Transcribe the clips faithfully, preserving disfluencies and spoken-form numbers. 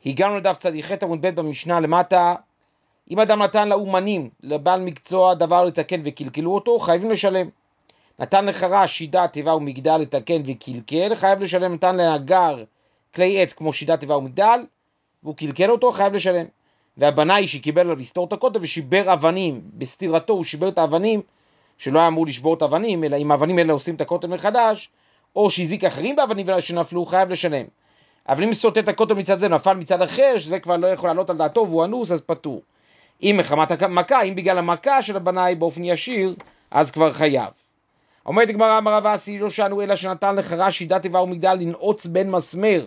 הגענו לדף צדיח ח' עמוד ב' במשנה למטה. אם אדם נתן לאומנים, לבעל מקצוע, דבר לתקן וקלקלו אותו, חייבים לשלם. נתן לחרש שידה, תיבה ומגדל לתקן וקלקל, חייב לשלם. נתן לנגר כלי עץ כמו שידה, תיבה ומגדל, והוא קלקל אותו, חייב לשלם. והבנאי שקיבל עליו לסתור את הכותל ושיבר אבנים, בסתירתו הוא שיבר את האבנים, שלא היה אמור לשבור את האבנים, אלא אם האבנים האלה עושים את הכותל מחדש, או שהזיק אחרים באבנים שנפלו, חייב לשלם. אבל אם סוטה את הכותל מצד זה, נפל מצד אחר, שזה כבר לא יכול לעלות על דעתו והוא אנוס, אז פטור. אם מחמת המכה, אם בגלל המכה של הבנאי באופן ישיר, אז כבר חייב. אומרת הגמרא, אמר רב אסי, לא שאנו אלא שנתן לחרש שידה, תיבה ומגדל לנעוץ בין מסמר,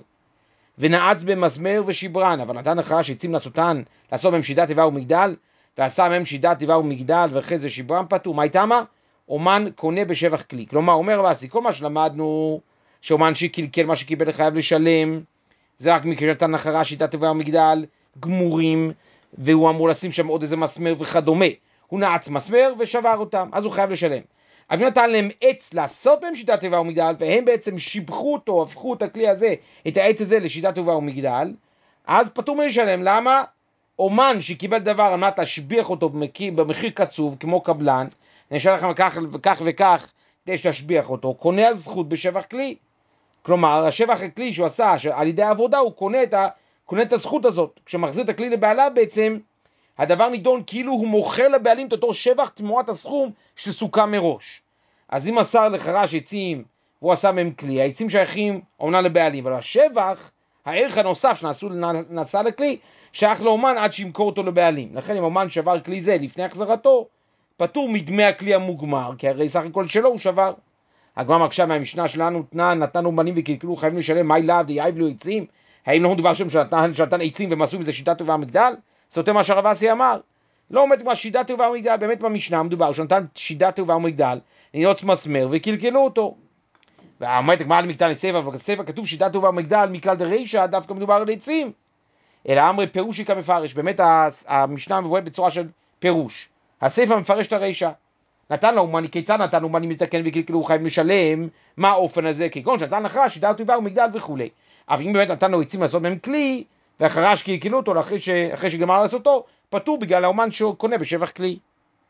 ונעץ במסמר ושיברן, אבל נתן לחרש עצים לעשותן, לעשות בהם שידה, תיבה ומגדל, ועשה מהם שידה, תיבה ומגדל, ואחרי זה שיברן, פטור. מה איתמה? אומן קונה בשבח כלי. כלומר, אומר רב אסי, כל מה שלמדנו, שאומן שקלקל מה שקיבל חייב לשלם, זה רק מקרה נתן לחרש שידה, תיבה ומגדל, גמורים, והוא אמור לשים שם עוד איזה מסמר וכדומה. הוא נעץ מסמר ושבר אותם, אז הוא חייב לשלם. אבל נתן להם עץ לעשות בהם שיטת תיבה ומגדל, והם בעצם שיבחו אותו, הפכו את הכלי הזה, את העץ הזה לשיטת תיבה ומגדל, אז פטור מלשלם. למה? אומן שקיבל דבר על מנת להשביח אותו במחיר, במחיר קצוב, כמו קבלן, נשאר לכם כך וכך וכך, כדי להשביח אותו, קונה הזכות בשבח כלי. כלומר, השבח הכלי שהוא עשה, על ידי העבודה, הוא קונה את, ה, קונה את הזכות הזאת. כשמחזיר את הכלי לבעליו בעצם, הדבר נידון כאילו הוא מוכר לבעלים את אותו שבח תמורת הסכום שסוכם מראש. אז אם מסר לחרש עצים והוא עשה מהם כלי, העצים שייכים אומנם לבעלים, אבל השבח, הערך הנוסף שנעשו נעשה לכלי, שייך לאומן עד שימכור אותו לבעלים. לכן אם אומן שבר כלי זה לפני החזרתו, פטור מדמי הכלי המוגמר, כי הרי סך הכל שלו הוא שבר. הגמרא מקשה מהמשנה שלנו, תנן, נתן אומנים וקלקלו, חייבים לשלם, מה אליו, דייב לו עצים? האם לא מדובר שם שנתן, שנתן עצים ומסו מזה שיטת תיבה ומגדל? סוטה מה שהרב אסי אמר. לא עומד כמו שיטת תיבה ומגדל, באמת במשנה מדובר שנתן שיטת תיבה ומגדל, לנעוץ מסמר וקלקלו אותו. והאומרת הגמרא למקטן לספר, אבל בספר כתוב שיטת תיבה ומגדל מכלל דרישא, דווקא מדובר על עצים. אלא אמרי פירושי כמפרש, באמת המשנה מבוארת בצורה של פירוש. הספר מפרש את הרישא. נתן לו אומני, כיצד נתן לו אומני מתקן וקלקלו, חייב לשלם, מה האופן הזה? כגון שנתן לחרש שיטת תיבה ומגדל וכו'. אבל אם באמת נתן לו עצים לעשות מהם כלי, והחרש קלקלו אותו אחרי, ש... אחרי שגמר לעשותו, פטור בגלל האומן שקונה בשבח כלי.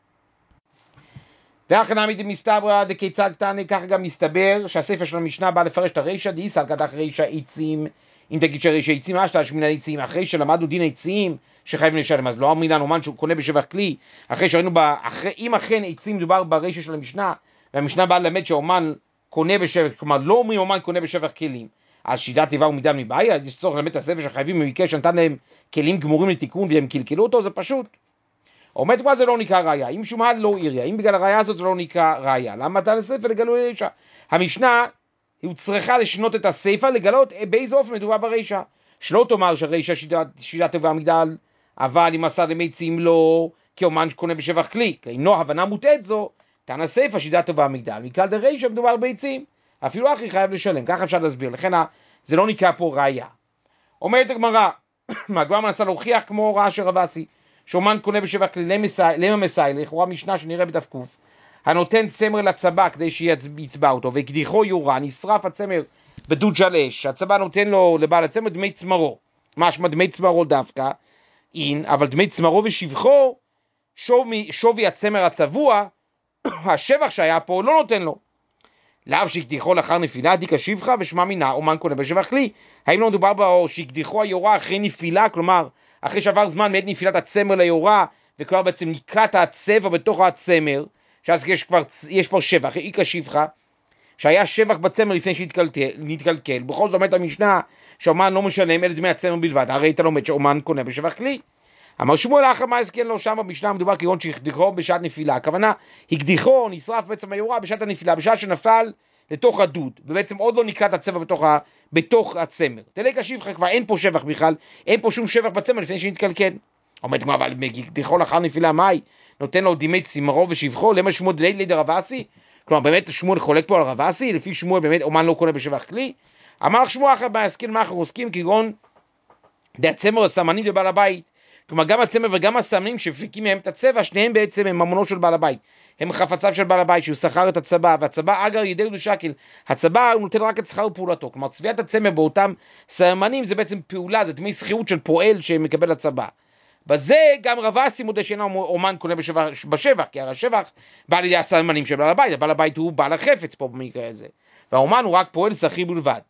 ואחר נעמיד מסתברא דכיצד קטני, ככה גם מסתבר שהספר של המשנה בא לפרש את הרישא, דאיסא קדח רישא עצים, אם תגיד שהרישא עצים, אשתא שמן העצים, אחרי שלמדנו דין העצים שחייבים לשלם, אז לא אמרנו אומן שהוא קונה בשבח כלי, אחרי שראינו, בה, אחרי, אם אכן עצים מדובר ברישא של המשנה, והמשנה באה ללמד שהאומן קונה בשבח, כלומר לא אומרים אומן קונה בשבח כלים, אז שיטת תיבה ומגדל מבעיה, יש צורך ללמד את הספר שחייבים במקרה שנתן להם כלים גמורים לתיקון והם קלקלו אותו, זה פשוט. אומרת כבר זה לא נקרא ראיה, אם שומעה לא עיריה, אם בגלל הראיה הזאת זה לא נקרא ראיה, למה נתן לספר לגלו רישא? המשנה היא צריכה לשנות את הספר, לגלות באיזה אופן מדובר ברישא. שלא תאמר שהרישא שיטת תיבה ומגדל, אבל אם מסר להם עצים לא, כי אומן שקונה בשבח כלי, אם לא הבנה מוטעת זו, תן הספר שיטת תיבה ומגדל, מכלל דרישא מדובר בעצים, אפילו אחי חייב לשלם, ככה אפשר להסביר, לכן זה לא נקרא פה ראיה. אומרת הגמרא, הגמרא מנסה להוכיח כמו הוראה של רב אסי, שאומן קונה בשבח כלי, למה מסייל, לכאורה משנה שנראה בדף ק', הנותן צמר לצבא כדי שיצבע אותו, וקדיחו יורה, נשרף הצמר בדוד של אש, הצבא נותן לו לבעל הצמר דמי צמרו, משמע דמי צמרו דווקא, אין, אבל דמי צמרו ושבחו, שווי, שווי הצמר הצבוע, השבח שהיה פה לא נותן לו. לאו שיקדיחו לאחר נפילה, דיקה שבחה ושמע מינה, אומן קונה בשבח כלי. האם לא מדובר בו שיקדיחו היורה אחרי נפילה, כלומר, אחרי שעבר זמן מעת נפילת הצמר ליורה, וכבר בעצם נקלט הצבע בתוך הצמר, שאז יש כבר, יש פה שבח, איקה שבחה, שהיה שבח בצמר לפני שנתקלקל. בכל זאת אומרת המשנה, שאומן לא משלם אלא דמי הצמר בלבד, הרי אתה לומד שאומן קונה בשבח כלי. אמר שמואל אחר מה הסכן לו, שם במשנה מדובר כגון שהקדיחו בשעת נפילה, הכוונה, הקדיחו, נשרף בעצם היורה בשעת הנפילה, בשעה שנפל לתוך הדוד, ובעצם עוד לא נקלט הצבע בתוך, ה, בתוך הצמר. תלך השבחה, כבר אין פה שבח בכלל, אין פה שום שבח בצמר לפני שנתקלקל. אומרת מה, אבל הקדיחו לאחר נפילה, מהי? נותן לו דמי צמרו ושבחו, למה שמואל דלית לידי רב אסי? כלומר באמת שמואל חולק פה על רב אסי, לפי שמואל באמת אומן לא קונה בשבח כלי. אמר שמואל אחר מה הסכן מה אחר עוסקים כגון דה הצמר הסמנים לבעל הבית, כלומר גם הצמר וגם הסמנים שפיקים מהם את הצבע, שניהם בעצם הם ממונו של בעל הבית. הם חפציו של בעל הבית, שהוא שכר את הצבא, והצבא אגר ידי לשקל, הצבא הוא נותן רק את שכר פעולתו, כלומר צביעת הצמר באותם סממנים זה בעצם פעולה, זה דמי שכירות של פועל שמקבל הצבא. בזה גם רב אסי מודה שאינו אומן קונה בשבח, בשבח, כי הרי השבח בא לידי הסממנים של בעל הבית, הבעל הבית הוא בעל החפץ פה במקרה הזה, והאומן הוא רק פועל שכיר בלבד.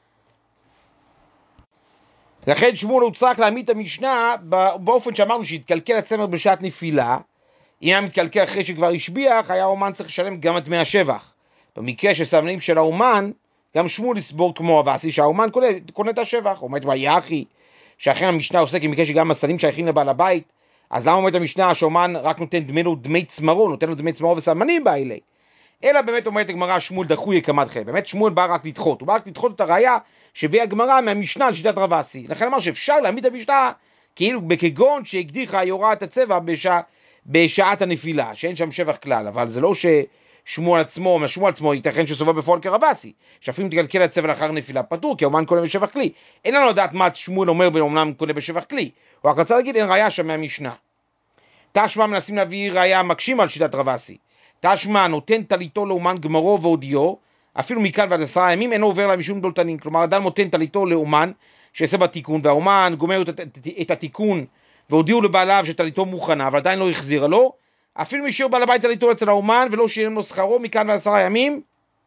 לכן שמואל הוא צריך להעמיד את המשנה באופן שאמרנו שהתקלקל הצמר בשעת נפילה, אם היה מתקלקל אחרי שכבר השביח, היה האומן צריך לשלם גם את דמי השבח. במקרה של סממנים של האומן, גם שמואל יסבור כמו רב אסי שהאומן קונה, קונה את השבח. אומרת מה יחי, שאכן המשנה עוסק במקרה שגם הסלים שייכים לבעל הבית, אז למה אומרת המשנה שהאומן רק נותן דמי לו דמי צמרו, נותן לו דמי צמרו וסממנים באלה? אלא באמת אומרת הגמרא שמואל דחוי יקמת חלב. באמת שמואל בא רק לדחות, הוא בא רק לדחות את הראיה שהביאה הגמרא מהמשנה על שיטת רב אסי. לכן אמר שאפשר להעמיד את המשנה כאילו בכגון שהקדיחה היורה את הצבע בשעה, בשעת הנפילה, שאין שם שבח כלל, אבל זה לא ששמואל עצמו, שמואל עצמו ייתכן שסובר בפועל כרב אסי, שאפילו מתקלקל הצבע לאחר נפילה פטור, כי האומן קונה בשבח כלי. אין לנו לדעת מה שמואל אומר באומנם קונה בשבח כלי, הוא רק רצה להגיד אין ראיה שם מהמשנה. תשמע מנסים להביא ראיה מקשים על שיטת רב אסי. תשמע נותן טליתו לאומן גמרו והודיו, אפילו מכאן ועד עשרה ימים אינו עובר לה משום דולתנין. כלומר אדם נותן טליתו לאומן שיעשה בתיקון, והאומן גומר את, את, את התיקון והודיעו לבעליו שטליתו מוכנה, אבל עדיין לא החזירה לו, אפילו משאיר בעל הבית טליתו אצל האומן ולא שילם לו שכרו מכאן ועד עשרה ימים,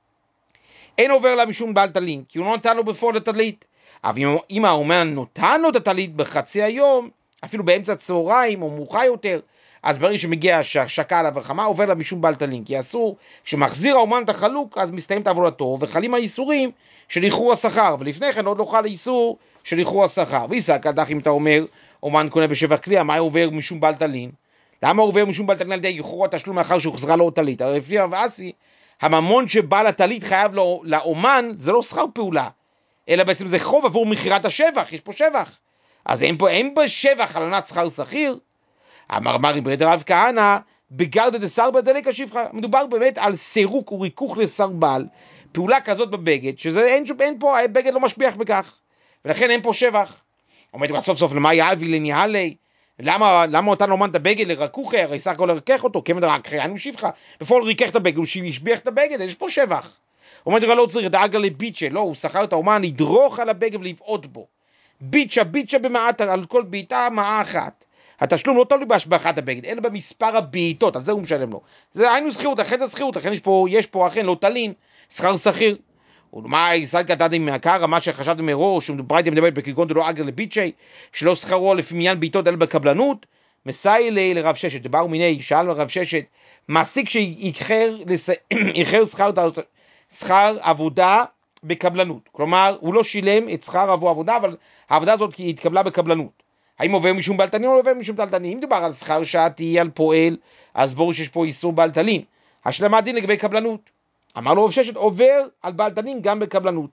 אין עובר לה משום בעל טלין, כי הוא לא נתן לו בפועל את הטלית. אבל אם האומן נותן לו את הטלית בחצי היום, אפילו באמצע צהריים או מאוחר יותר, אז ברגע שמגיע השקה עליו וחמה, עובר לה משום בעל טלין, כי אסור, כשמחזיר האומן את החלוק, אז מסתיים את עבודתו, וחלים האיסורים של איחור השכר, ולפני כן עוד לא חל איסור של איחור השכר. ויסק הדח אם אתה אומר, אומן קונה בשבח כלי, מה עובר משום בעל טלין? למה עובר משום בעל טלין על ידי איחור התשלום לאחר שהוחזרה לו טלית? הרי לפי רב אסי, הממון שבעל הטלית חייב לו, לאומן, זה לא שכר פעולה, אלא בעצם זה חוב עבור מכירת השבח, יש פה שבח. אז אין פה, אין בשבח הלנת שכר שכיר. אמר מרי ברד רב כהנא, בגרדא דסרבא דליקא שפחה, מדובר באמת על סירוק וריכוך לסרבל, פעולה כזאת בבגד, שזה אין, אין פה, הבגד לא משביח בכך, ולכן אין פה שבח. אומרת בסוף סוף למה יאבי לניהלי, למה, למה אותנו אומן את הבגד לרקוחי, הרי סך הכל לרקח אותו, כמד רק חיינו שפחה, בפועל ריקח את הבגד, הוא ישביח את הבגד, יש פה שבח. אומרת לא צריך דאגה לביטשה, לא, הוא שכר את האומן לדרוך על הבגד ולבעוט בו. ביטשה, ביטשה במעט, על כל בעיטה מעה אחת. התשלום לא תלוי בהשבחת הבגד, אלא במספר הבעיטות, על זה הוא משלם לו. זה היינו שכירות, אחרי זה שכירות, לכן יש פה, יש פה אכן לא תלין, שכר שכיר. ומה ישראל כתתם מהקרא, מה שחשבתם מראש, שברייתא מדברת בכגון דלא אגר לביטשי, שלא שכרו לפי מניין בעיטות אלא בקבלנות, מסיילי לרב ששת, דברו מיני, שאל לרב ששת, מעסיק שאיחר שכר, שכר עבודה בקבלנות, כלומר הוא לא שילם את שכר עבור עבודה, אבל העבודה הזאת התקבלה בקבלנות. האם עובר משום בעל טלין או לא עובר משום בעל טלין? אם מדובר על שכר שעתי, על פועל, אז ברור שיש פה איסור בעל טלין. השלמת דין לגבי קבלנות. אמר לו רב ששת, עובר על בעל טלין גם בקבלנות.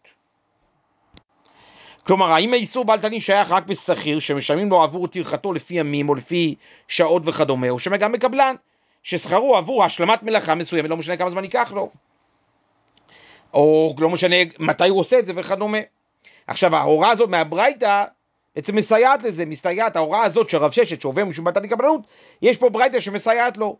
כלומר, האם האיסור בעל טלין שייך רק בשכיר, שמשלמים לו עבור טרחתו לפי ימים או לפי שעות וכדומה, או שגם בקבלן, ששכרו עבור השלמת מלאכה מסוימת, לא משנה כמה זמן ייקח לו, או לא משנה מתי הוא עושה את זה וכדומה. עכשיו, ההוראה הזאת מהברייתא, בעצם מסייעת לזה, מסתייעת, ההוראה הזאת של רב ששת שעובר משום בעל טלין קבלנות, יש פה ברייתא שמסייעת לו.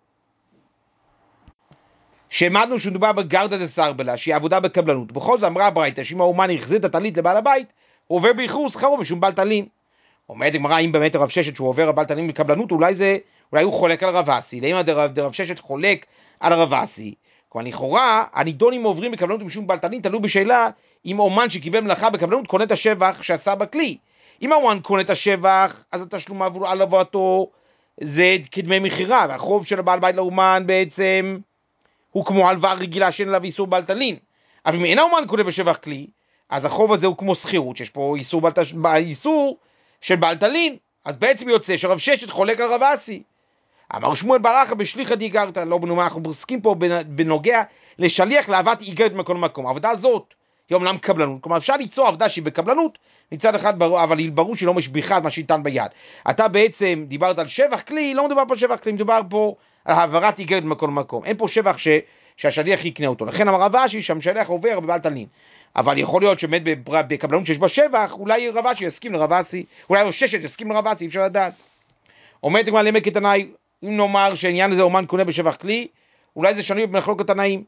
שהעמדנו שמדובר בגרדא דסרבלה, שהיא עבודה בקבלנות. בכל זאת אמרה ברייתא, שאם האומן החזיר את הטלית לבעל הבית, הוא עובר באיחור שכרו משום בעל טלין. אומרת הגמרא, אם באמת רב ששת שהוא עובר בעל טלין בקבלנות, אולי זה, אולי הוא חולק על רב אסי. לאמא דרב ששת חולק על רב אסי. כלומר, לכאורה, הנידונים עוברים בקבלנות משום בעל טלין, תלוי בשאלה אם אומן שקיבל מלאכה בקבלנות קונה את השבח שעשה בכלי. אם האומן קונה את השבח, אז התשלום עבור על עבודתו זה כדמי מכירה, והחוב של הבעל בית לאומן בעצם הוא כמו הלוואה רגילה שאין עליו איסור בעל טלין. אבל אם אין האומן קונה בשבח כלי, אז החוב הזה הוא כמו שכירות, שיש פה איסור, בעל, איסור של בעל טלין. אז בעצם יוצא שרב ששת חולק על רב אסי. אמר שמואל ברכה בשליחא דאיגרתא, לא בנומה, אנחנו עוסקים פה בנוגע לשליח להבאת איגרת מכל מקום. העבודה הזאת היא אומנם קבלנות, כלומר אפשר ליצור עבודה שהיא בקבלנות, מצד אחד ברור, אבל היא ברור שהיא לא משביחה את מה שניתן ביד. אתה בעצם דיברת על שבח כלי, לא מדובר פה שבח כלי, מדובר פה על העברת איגרת מכל מקום. אין פה שבח ש... שהשליח יקנה אותו. לכן אמר רב אשי שהשליח עובר בבעל טלין. אבל יכול להיות שבאמת בקבלנות שיש בה שבח, אולי רב אשי יסכים לרב אסי, אולי רב ששת יסכים לרב אסי, אפשר לדעת. אומרת הגמרא לעמק קטנאי, אם נאמר שהעניין הזה אומן קונה בשבח כלי, אולי זה שנוי במחלוקת תנאים.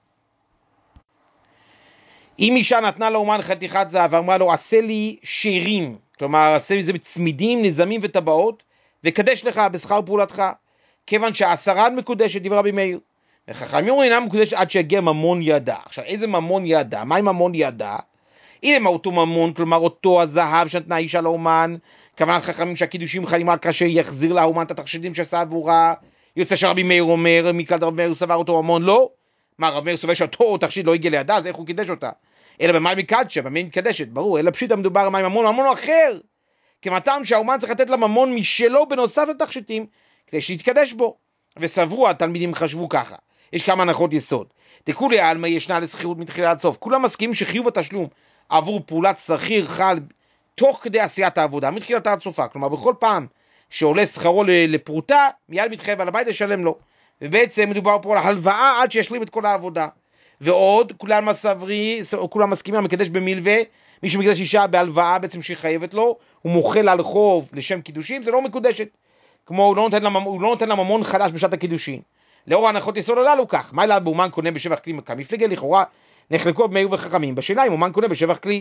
אם אישה נתנה לאומן חתיכת זהב ואמרה לו עשה לי שירים, כלומר עשה מזה צמידים, נזמים וטבעות, וקדש לך בשכר פעולתך, כיוון שהעשרה מקודשת, דברי רבי מאיר. וחכמים אומרים אינה מקודשת עד שיגיע ממון ידה. עכשיו איזה ממון ידה? מה עם ממון ידה? הנה אותו ממון, כלומר אותו הזהב שנתנה אישה לאומן, כוונת חכמים שהקידושים חלים רק כאשר יחזיר לאומן את התכשיטים שעשה עבורה. יוצא שרבי מאיר אומר, מכלל רבי מאיר סבר אותו ממון? לא. מה, רבי מאיר סובר שאותו תכשיט לא הגיע לידה, אז איך הוא קידש אותה? אלא במה היא מקדשה, במה היא מתקדשת, ברור, אלא פשוט מדובר מה עם ממון, ממון אחר, כמתם שהאומן צריך לתת לה ממון משלו בנוסף לתכשיטים, כדי שיתקדש בו. וסברו, התלמידים חשבו ככה, יש כמה הנחות יסוד. תקולי העלמא ישנה לסחירות מתחילה עד סוף, כולם מסכימים שחיוב התשלום עבור פעולת שכיר חל תוך כדי עשיית העבודה, מתחילתה עד סופה, כלומר בכל פעם שעולה שכרו לפרוטה, מיד מתחייב על הבית לשלם לו, ובעצם מדובר פה על הלוואה עד שישלים את כל העבודה. ועוד, כולם מסברי, או כולם מסכימים, המקדש במילווה, מי שמקדש אישה בהלוואה בעצם שהיא חייבת לו, הוא מוכל על חוב לשם קידושים, זה לא מקודשת. כמו הוא לא נותן לה, הוא לא נותן לה ממון חדש בשעת הקידושים. לאור ההנחות יסוד הללו כך, מה אלא באומן קונה בשבח כלי כמפלגה, לכאורה נחלקו מאיר וחכמים בשאלה אם אומן קונה בשבח כלי.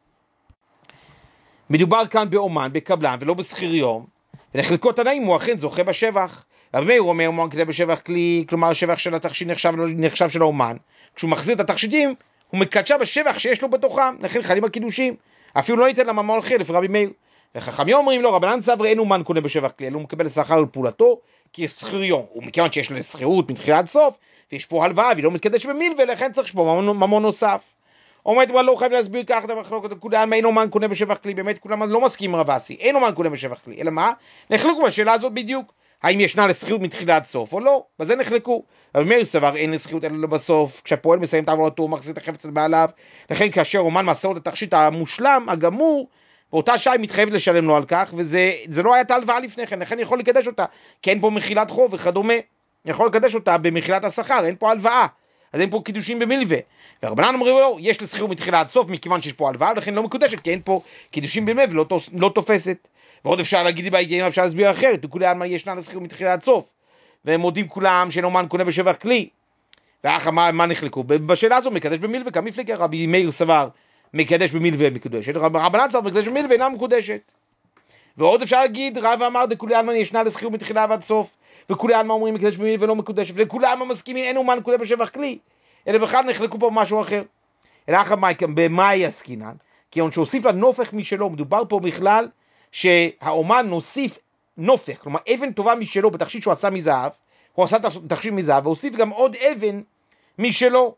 מדובר כאן באומן, בקבלן ולא בשכיר יום, ונחלקו תנאים הוא אכן זוכה בשבח. רבי מאיר אומר אומן קונה בשבח כלי, כלומר השבח של התכשיט נחשב, נחשב של האומן, כשהוא מחזיר את התכשיטים הוא מקדשה בשבח שיש לו בתוכם, לכן חלים הקידושים, אפילו לא ייתן לה ממון אחר לפי רבי מאיר. וחכמים אומרים לו רבנן סברי אין אומן קונה בשבח כלי, אלא הוא מקבל שכר על פעולתו כשכיר יום, ומכיוון שיש לו שכירות מתחילה עד סוף ויש פה הלוואה והיא לא מתקדש במיל, ולכן צריך שפה ממון, ממון נוסף. אומרת אבל לא חייב להסביר כך את המחלוקת, כולם אין אומן קונה בשבח כלי, באמת כולם לא מסכים רב אסי, אין אומן קונה בשבח כלי, אלא מה? נחלקו בשאלה הזאת בדיוק, האם ישנה לשכירות מתחילה עד סוף או לא, בזה נחלקו. רבי מאיר סבר אין לשכירות אלא בסוף, כשהפועל מסיים את עבודתו הוא מחזיר את החפץ לבעליו, לכן כאשר אומן מסר את התכשיט המושלם הגמור, באותה שעה היא מתחייבת לשלם לו על כך, וזה זה לא היה את ההלוואה לפני כן, לכן יכול לקדש אותה, כי אין פה מחילת חוב וכדומה, יכול לקדש אותה במחילת השכר, אין פה הלוואה, אז אין פה קידושים במילווה. ורבנן אומרים לו, יש לשכירות מתחילה עד סוף, מכיוון שיש פה הלוואה, ולכן לא מקודשת, כי אין פה קידושים במילווה ולא לא תופסת. ועוד אפשר להגיד בעניין, אפשר להסביר אחרת, וכולי עלמא ישנה לשכירות מתחילה עד סוף, והם מודים כולם שאין אומן קונה בשבח כלי. ואחר מה, מה נחלקו? בשאלה הזו מקדש במילווה, כמפלגה רבי מאיר סבר מקדש במילווה מקודשת, רבנן סבר מקדש במילווה אינה מקודשת. ועוד אפשר להגיד, רב אמר דכולי עלמא ישנה לשכירות מתחילה ועד סוף, וכולי עלמא אומרים מקדש במילווה ולא מקודשת, וכולי עלמא מסכימים אין אומן קונה בשבח כלי, אלא בכלל נחלקו פה במשהו אחר. אלא אחר במה יעסקינן? כי הוא שהוסיף לנופך משלו, מדובר פה בכלל שהאומן נוסיף נופך, כלומר אבן טובה משלו בתכשיט שהוא עשה מזהב, הוא עשה תכשיט מזהב, והוסיף גם עוד אבן משלו.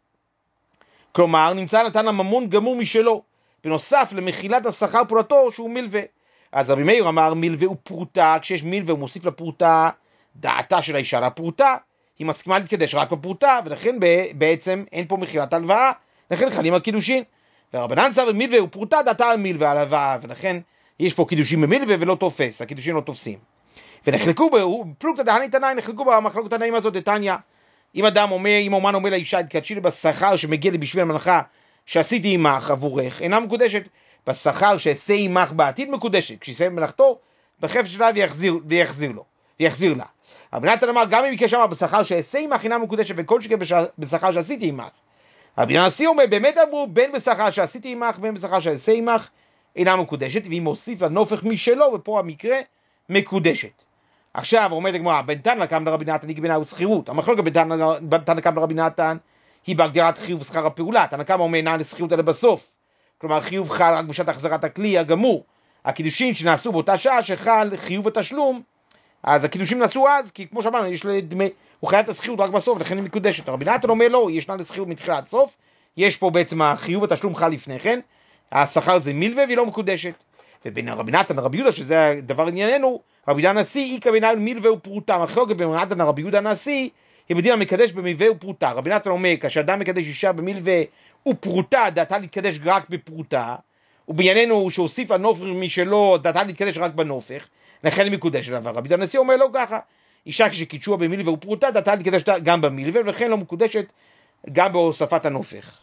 כלומר, נמצא נתן הממון גמור משלו, בנוסף למחילת השכר פעולתו שהוא מילווה. אז רבי מאיר אמר מילווה הוא פרוטה, כשיש מילווה הוא מוסיף לפרוטה דעתה של האישה לפרוטה, היא מסכימה להתקדש רק בפרוטה, ולכן בעצם אין פה מחילת הלוואה, לכן חלים הקידושין. ורבנן סבר מילווה הוא פרוטה, דעתה על מילווה על הלוואה, ולכן יש פה קידושים במילווה ולא תופס, הקידושים לא תופסים. ונחלקו בו, פלוגתא דהני תנאי, נחלקו במחלוקת התנאים הזאת דתניא. אם אדם אומר, אם אומן אומר לאישה, התקדשי לי בשכר שמגיע לי בשביל המלאכה שעשיתי עמך עבורך, אינה מקודשת. בשכר שעשה עמך בעתיד מקודשת, כשיסיים מלאכתו, בחפץ שלה ויחזיר, ויחזיר לו, ויחזיר לה. רבי נתן אמר, גם אם יקרה שם בשכר שעשה עמך אינה מקודשת, וכל שכן בשכר שעשיתי עמך. רבי הנשיא אומר, באמת אמרו, בין בשכר שעשיתי עמך, בין בשכר שעשה עמך, אינה מקודשת, והיא מוסיף לנופך משלו, ופה המקרה מקודשת. עכשיו, אומרת הגמרא, בין תנא קמא לרבי נתן נגבנה ושכירות. המחלוקת בין תנא קמא לרבי נתן היא בהגדרת חיוב שכר הפעולה. תנא קמא אומר אינה לשכירות אלא בסוף. כלומר, חיוב חל רק בשעת החזרת הכלי הגמור. הקידושין שנעשו באותה שעה שחל חיוב התשלום, אז הקידושין נעשו אז, כי כמו שאמרנו, יש לו דמי, הוא חייב את השכירות רק בסוף, לכן היא מקודשת. רבי נתן אומר לא, ישנה לשכירות מתחילה עד סוף, יש פה בעצם החיוב התשלום חל לפני כן, השכר זה מילווה והיא לא מקודשת. ובין רבי נתן לרבי יהודה, שזה הדבר ענייננו, רבי יהודה הנשיא, איכא בעיניו מילווה ופרוטה. המחלוקת בין רבי נתן לרבי יהודה הנשיא, היא בדין המקדש במילווה ופרוטה. רבי נתן אומר, כשאדם מקדש אישה במילווה ופרוטה, דעתה להתקדש רק בפרוטה, ובענייננו שהוסיף לנופך משלו, דעתה להתקדש רק בנופך, לכן היא מקודשת. אבל רבי יהודה הנשיא אומר לא ככה, אישה כשקידשוה במילווה ופרוטה, דעתה להתקדש גם במילווה, ולכן לא מקודשת גם בהוספת הנופך.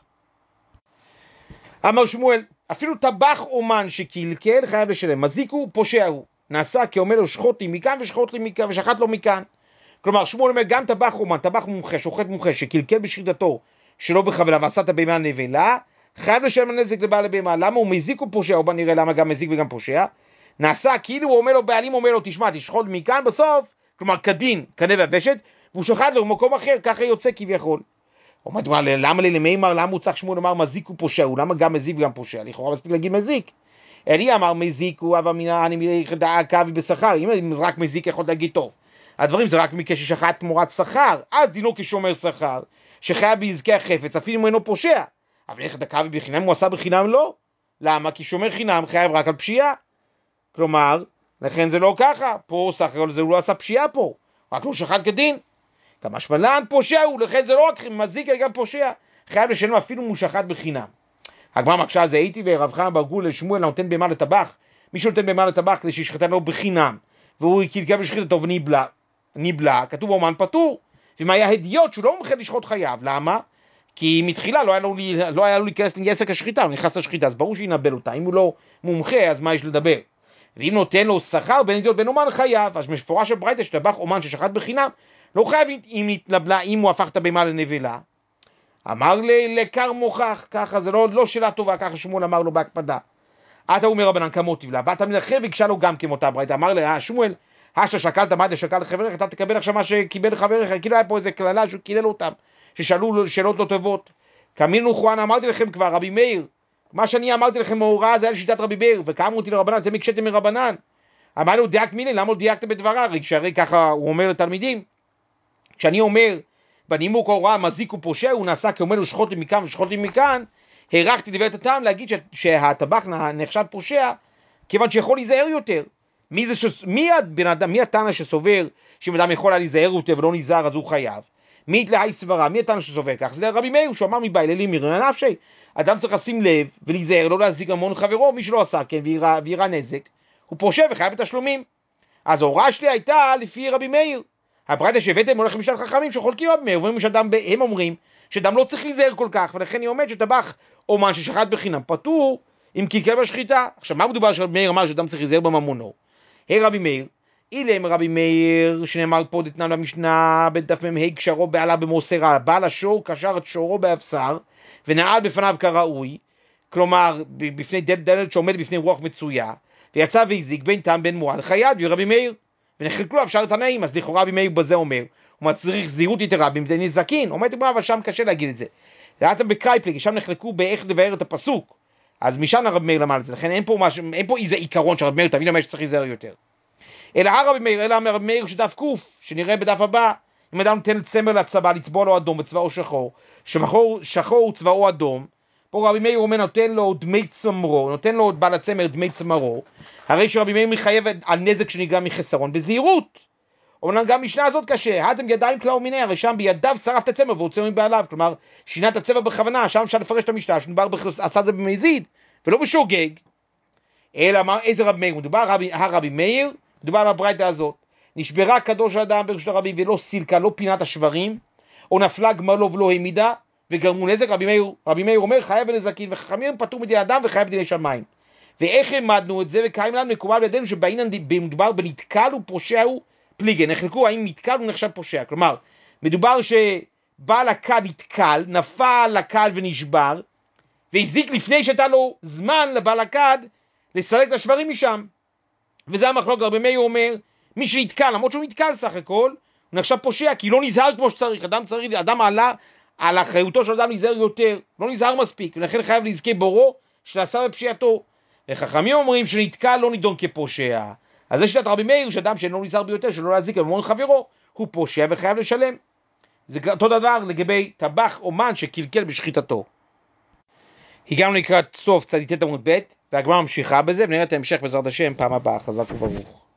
אמר שמואל, אפילו טבח אומן שקלקל חייב לשלם, מזיק הוא, פושע הוא, נעשה כי אומר לו שחוט לי מכאן ושחוט לי מכאן ושחט לו מכאן. כלומר, שמואל אומר, גם טבח אומן, טבח מומחה, שוחט מומחה, שקלקל בשחיטתו שלא בכוונה ועשה את הבהמה נבלה, חייב לשלם הנזק לבעל הבהמה. למה הוא מזיק או פושע? או בוא נראה למה גם מזיק וגם פושע. נעשה כאילו הוא אומר לו, בעלים אומר לו, תשמע, תשחוט מכאן בסוף, כלומר, כדין, קנה והוושת, והוא שוחט לו במקום אחר, ככה יוצא כביכול. אומרת, למה לי למימר, למה הוא צריך שמואל לומר מזיק ופושע? הוא למה גם מזיק וגם פושע? לכאורה מספיק להגיד מזיק. אלי אמר מזיק הוא אבא מינה, אני מלך דעה קווי בשכר. אם זה רק מזיק יכול להגיד טוב. הדברים זה רק מכשש שחט תמורת שכר, אז דינו כשומר שכר, שחייב בנזקי החפץ, אפילו אם אינו פושע. אבל איך דקה ובחינם הוא עשה בחינם לא? למה? כי שומר חינם חייב רק על פשיעה. כלומר, לכן זה לא ככה, פה סך הכל זה הוא לא עשה פשיעה פה, רק לא שחט כדין. גם השמלן פושע הוא, לכן זה לא רק מזיק אלא גם פושע, חייב לשלם אפילו אם הוא שחט בחינם. הגמרא מקשה על זה, הייתי ורב חנן בר גמליאל לשמואל נותן בהמה לטבח, מישהו נותן בהמה לטבח כדי שישחטה לו בחינם, והוא קלקל בשחיטתו וניבלה, ניבלה, כתוב אומן פטור, ואם היה הדיוט שהוא לא מומחה לשחוט חייו, למה? כי מתחילה לא היה לו, לא היה לו להיכנס לעסק השחיטה, הוא נכנס לשחיטה, אז ברור שינבל אותה, אם הוא לא מומחה אז מה יש לדבר? ואם נותן לו שכר בין הדיוט בין אומן חייב, אז מפורש הברייתא שטבח אומן ששחט בחינם, לא חייב אם נתנבלה, אם הוא הפך את הבהמה לנבלה. אמר לקר מוכח, ככה זה לא, לא שאלה טובה, ככה שמואל אמר לו בהקפדה. אתה אומר רבנן כמוטיב לה, באת מלאחר והקשה לו גם כמותה הברייתא, אמר לה, שמואל, השתה שקלת מה דשקל לחבריך, אתה תקבל עכשיו מה שקיבל לחבריך, כאילו היה פה איזה כללה שהוא קילל אותם, ששאלו שאלות לא טובות. כמינו חואן, אמרתי לכם כבר, רבי מאיר, מה שאני אמרתי לכם מהוראה זה היה לשיטת רבי מאיר, וכאמרו אותי לרבנן, אתם הקשתם מרבנן. אמרנו דייקת מיני, למה לא דייקתם בדברה? שהרי ככה הוא אומר לתלמידים, כשאני אומר בנימוק ההוראה מזיק ופושע, הוא נעשה כאומר לו שחוט לי מכאן ושחוט לי מכאן, הרחתי דברת הטעם להגיד שהטבח נחשד פושע, כיוון שיכול להיזהר יותר. מי זה ש... מי הבן אדם, מי הטענה שסובר שאם אדם יכול להיזהר יותר ולא נזהר אז הוא חייב? מי יתלהי סברה, מי הטענה שסובר כך? זה רבי מאיר שהוא אמר מבעללי מירנה נפשי, אדם צריך לשים לב ולהיזהר, לא להזיק המון חברו, מי שלא עשה כן וירא, וירא נזק, הוא פושע וחייב בתשלומים. אז ההוראה שלי הייתה לפי רבי מאיר. הברייתא שהבאתם הולך משל חכמים שחולקים רבי מאיר, הם אומרים שאדם לא צריך להיזהר כל כך, ולכן היא אומרת שטבח אומן ששחט בחינם פטור אם קלקל בשחיטה. עכשיו מה מדובר שרבי מאיר אמר שאדם צריך להיזהר בממונו? היי רבי מאיר, אילם רבי מאיר שנאמר פה דתנן במשנה בדף מ"ה קשרו בעלה במוסרה, בעל השור קשר את שורו באבשר ונעל בפניו כראוי, כלומר בפני דלת שעומד בפני רוח מצויה, ויצא והזיק בין טעם בין מועל חייב ורבי מאיר, ונחלקו לו אפשר תנאים. אז לכאורה רבי מאיר בזה אומר הוא מצריך זהירות יתרה במדי נזקין. אומרת מה, אבל שם קשה להגיד את זה, ראיתם בקרייפלג, שם נחלקו באיך לבאר את הפסוק, אז משם הרב מאיר למד את זה, לכן אין פה, מש... אין פה איזה עיקרון שהרב מאיר תמיד אומר שצריך להיזהר יותר. אלא הרב מאיר, אלא הרב מאיר שדף קוף, שנראה בדף הבא, אם אדם נותן צמר לצבא, לצבוע לו אדום וצבאו שחור, שחור, שחור צבאו אדום, פה רבי מאיר אומר נותן לו דמי צמרו, נותן לו בעל הצמר דמי צמרו, הרי שרבי מאיר מחייב על נזק שנגרם מחסרון בזהירות. אומנם גם משנה הזאת קשה, האתם ידיים כלה ומיני, הרי שם בידיו שרף את הצמר והוא צמר מבעליו, כלומר שינה את הצבע בכוונה, שם אפשר לפרש את המשנה, שנדבר עשה את זה במזיד ולא בשוגג. אלא מה, איזה רבי מאיר? מדובר הרבי, הרבי מאיר, מדובר על הברייתא הזאת, נשברה קדוש האדם ברשות הרבי ולא סילקה, לא פינת השברים, או נפלה גמלו ולא העמידה וגרמו נזק. רבי מאיר, רבי מאיר אומר חייב בנזקין, וחכמים פטור מדיני אדם וחייב בדיני שמיים. ואיך העמדנו את זה? וקיים לנו מקובל בידינו שבעינן מדובר בנתקל ופושע הוא פליגן. נחלקו האם נתקל הוא נחשב פושע, כלומר מדובר שבעל הכד נתקל, נפל לכד ונשבר, והזיק לפני שהייתה לו זמן לבעל הכד לסלק את השברים משם. וזה המחלוקת. רבי מאיר אומר מי שנתקל, למרות שהוא נתקל סך הכל, הוא נחשב פושע כי לא נזהר כמו שצריך. אדם צריך, אדם עלה על אחריותו של אדם להיזהר יותר, לא נזהר מספיק, ולכן חייב להזכה בורו שנעשה בפשיעתו. וחכמים אומרים שנתקל לא נידון כפושע. אז זה שיטת רבי מאיר, שאדם שאינו נזהר ביותר, שלא להזיק לממון חברו, הוא פושע וחייב לשלם. זה אותו דבר לגבי טבח אומן שקלקל בשחיטתו. הגענו לקראת סוף צדיטת עמוד ב', והגמרא ממשיכה בזה, ונראה את ההמשך בעזרת השם פעם הבאה. חזק וברוך.